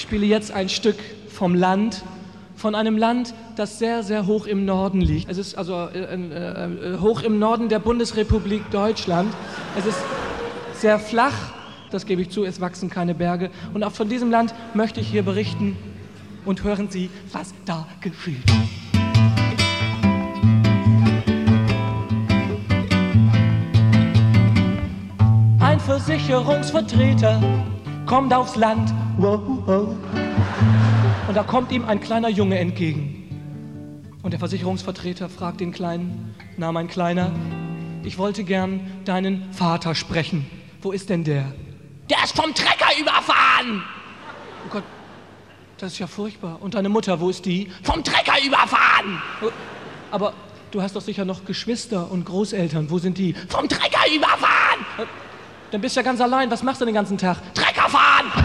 Ich spiele jetzt ein Stück vom Land, von einem Land, das sehr, sehr hoch im Norden liegt. Es ist also hoch im Norden der Bundesrepublik Deutschland. Es ist sehr flach, das gebe ich zu, es wachsen keine Berge. Und auch von diesem Land möchte ich hier berichten. Und hören Sie, was da geschieht. Ein Versicherungsvertreter kommt aufs Land, wow, wow. Und da kommt ihm ein kleiner Junge entgegen. Und der Versicherungsvertreter fragt den Kleinen: Na, mein Kleiner, ich wollte gern deinen Vater sprechen. Wo ist denn der? Der ist vom Trecker überfahren! Oh Gott, das ist ja furchtbar. Und deine Mutter, wo ist die? Vom Trecker überfahren! Aber du hast doch sicher noch Geschwister und Großeltern. Wo sind die? Vom Trecker überfahren! Dann bist du ja ganz allein. Was machst du den ganzen Tag? Trecker fahren!